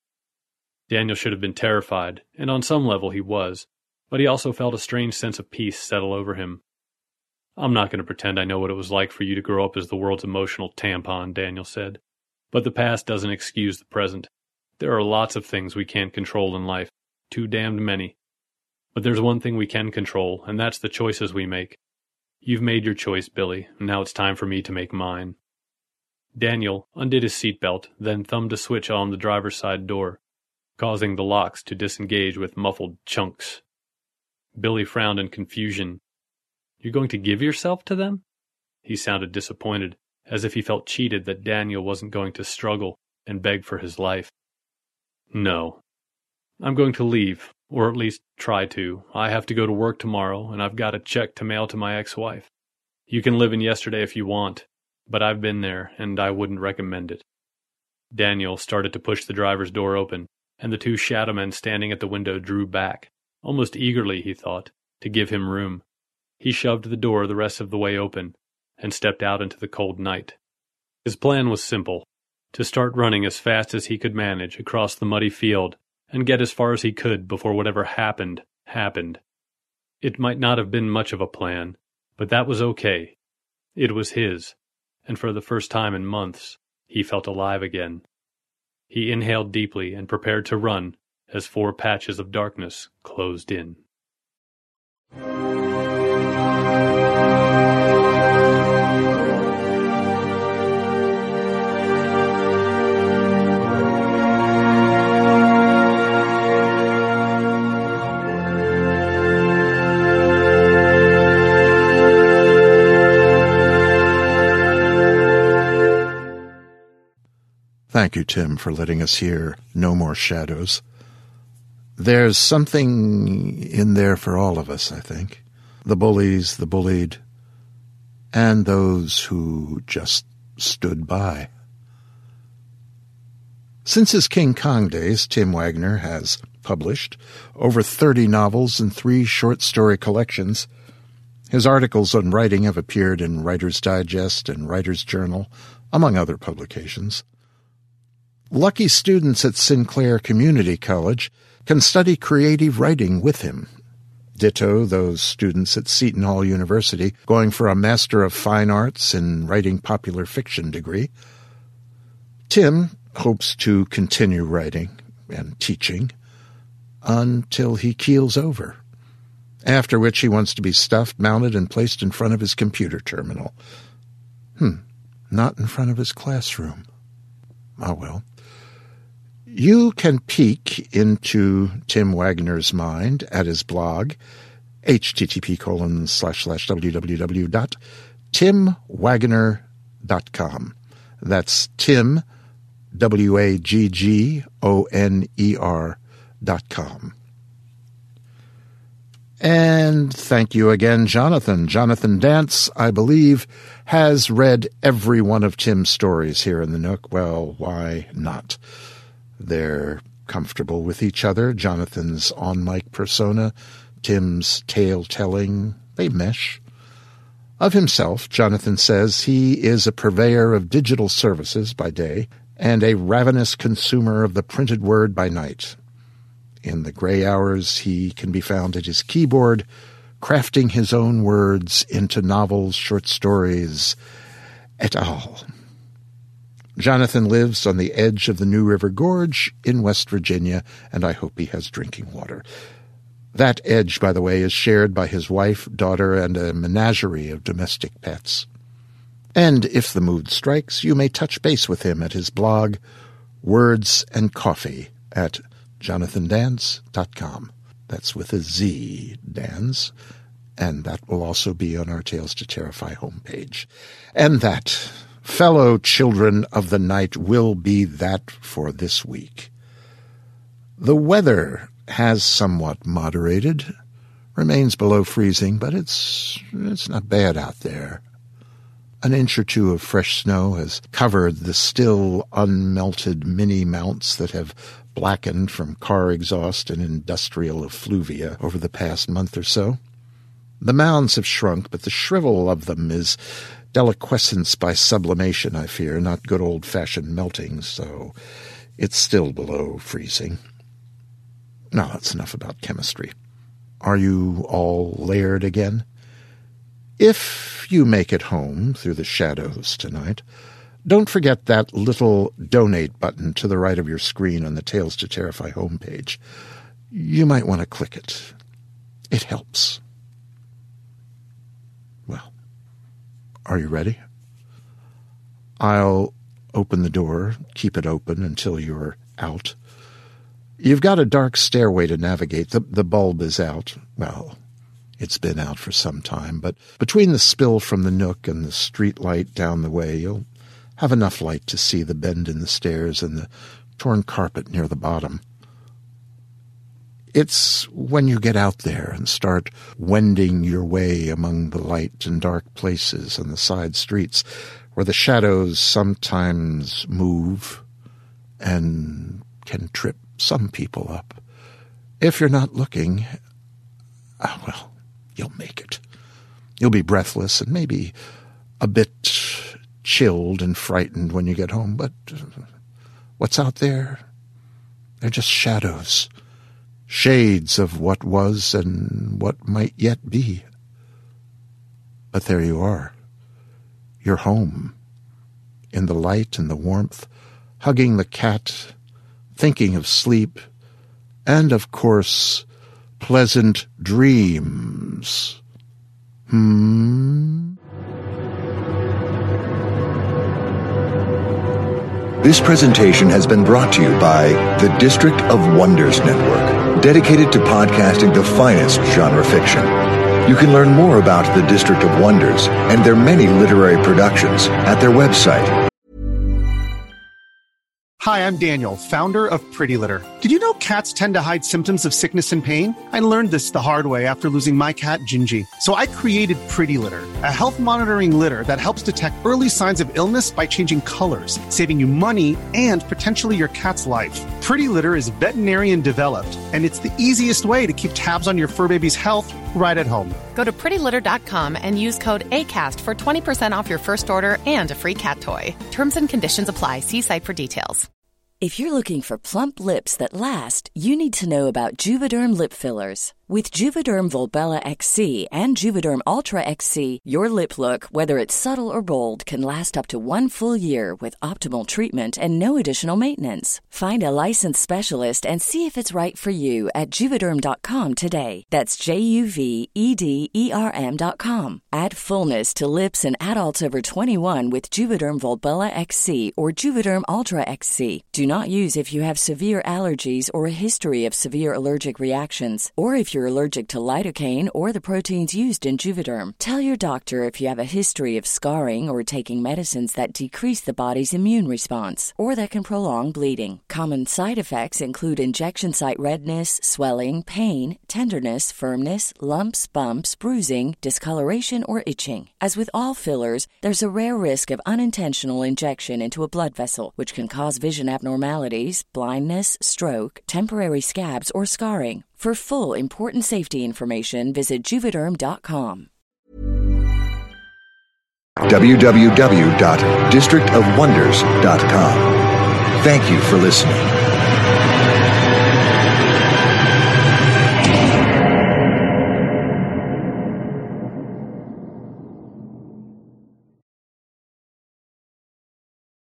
Daniel should have been terrified, and on some level he was, but he also felt a strange sense of peace settle over him. I'm not going to pretend I know what it was like for you to grow up as the world's emotional tampon, Daniel said, but the past doesn't excuse the present. There are lots of things we can't control in life, too damned many. But there's one thing we can control, and that's the choices we make. You've made your choice, Billy, and now it's time for me to make mine. Daniel undid his seatbelt, then thumbed a switch on the driver's side door, causing the locks to disengage with muffled chunks. Billy frowned in confusion. You're going to give yourself to them? He sounded disappointed, as if he felt cheated that Daniel wasn't going to struggle and beg for his life. No. I'm going to leave, or at least try to. I have to go to work tomorrow, and I've got a check to mail to my ex-wife. You can live in yesterday if you want, but I've been there, and I wouldn't recommend it. Daniel started to push the driver's door open, and the 2 Shadowmen standing at the window drew back, almost eagerly, he thought, to give him room. He shoved the door the rest of the way open, and stepped out into the cold night. His plan was simple, to start running as fast as he could manage across the muddy field, and get as far as he could before whatever happened. It might not have been much of a plan, but that was okay. It was his, and for the first time in months, he felt alive again. He inhaled deeply and prepared to run as 4 patches of darkness closed in. Thank you, Tim, for letting us hear No More Shadows. There's something in there for all of us, I think. The bullies, the bullied, and those who just stood by. Since his King Kong days, Tim Wagner has published over 30 novels and 3 short story collections. His articles on writing have appeared in Writer's Digest and Writer's Journal, among other publications. Lucky students at Sinclair Community College can study creative writing with him. Ditto those students at Seton Hall University going for a Master of Fine Arts in Writing Popular Fiction degree. Tim hopes to continue writing and teaching until he keels over, after which he wants to be stuffed, mounted, and placed in front of his computer terminal. Not in front of his classroom. Oh well. You can peek into Tim Wagner's mind at his blog, http://www.timwagner.com. That's Tim, WAGGONER.com. And thank you again, Jonathan. Jonathan Dance, I believe, has read every one of Tim's stories here in the Nook. Well, why not? They're comfortable with each other. Jonathan's on-mic persona, Tim's tale-telling, they mesh. Of himself, Jonathan says he is a purveyor of digital services by day and a ravenous consumer of the printed word by night. In the gray hours, he can be found at his keyboard, crafting his own words into novels, short stories, et al. Jonathan lives on the edge of the New River Gorge in West Virginia, and I hope he has drinking water. That edge, by the way, is shared by his wife, daughter, and a menagerie of domestic pets. And if the mood strikes, you may touch base with him at his blog, Words and Coffee, at jonathandanz.com. That's with a Z, Danz, and that will also be on our Tales to Terrify homepage. And that, fellow children of the night, will be that for this week. The weather has somewhat moderated, remains below freezing, but it's not bad out there. An inch or two of fresh snow has covered the still unmelted mini mounts that have blackened from car exhaust and industrial effluvia over the past month or so. The mounds have shrunk, but the shrivel of them is deliquescence by sublimation, I fear, not good old-fashioned melting, so it's still below freezing. Now that's enough about chemistry. Are you all layered again? If you make it home through the shadows tonight, don't forget that little donate button to the right of your screen on the Tales to Terrify homepage. You might want to click it. It helps. Well, are you ready? I'll open the door, keep it open until you're out. You've got a dark stairway to navigate. The bulb is out. Well, it's been out for some time, but between the spill from the nook and the street light down the way, you'll have enough light to see the bend in the stairs and the torn carpet near the bottom. It's when you get out there and start wending your way among the light and dark places on the side streets where the shadows sometimes move and can trip some people up. If you're not looking, well, you'll make it. You'll be breathless and maybe a bit chilled and frightened when you get home, but what's out there? They're just shadows, shades of what was and what might yet be. But there you are. You're home, in the light and the warmth, hugging the cat, thinking of sleep, and, of course, pleasant dreams. This presentation has been brought to you by the District of Wonders Network, dedicated to podcasting the finest genre fiction. You can learn more about the District of Wonders and their many literary productions at their website. Hi, I'm Daniel, founder of Pretty Litter. Did you know cats tend to hide symptoms of sickness and pain? I learned this the hard way after losing my cat, Gingy. So I created Pretty Litter, a health monitoring litter that helps detect early signs of illness by changing colors, saving you money and potentially your cat's life. Pretty Litter is veterinarian developed, and it's the easiest way to keep tabs on your fur baby's health right at home. Go to prettylitter.com and use code ACAST for 20% off your first order and a free cat toy. Terms and conditions apply. See site for details. If you're looking for plump lips that last, you need to know about Juvederm lip fillers. With Juvederm Volbella XC and Juvederm Ultra XC, your lip look, whether it's subtle or bold, can last up to 1 full year with optimal treatment and no additional maintenance. Find a licensed specialist and see if it's right for you at Juvederm.com today. That's JUVEDERM.com. Add fullness to lips in adults over 21 with Juvederm Volbella XC or Juvederm Ultra XC. Do not use if you have severe allergies or a history of severe allergic reactions, or if you're allergic to lidocaine or the proteins used in Juvederm. Tell your doctor if you have a history of scarring or taking medicines that decrease the body's immune response or that can prolong bleeding. Common side effects include injection site redness, swelling, pain, tenderness, firmness, lumps, bumps, bruising, discoloration, or itching. As with all fillers, there's a rare risk of unintentional injection into a blood vessel, which can cause vision abnormalities, blindness, stroke, temporary scabs, or scarring. For full, important safety information, visit Juvederm.com. www.districtofwonders.com. Thank you for listening.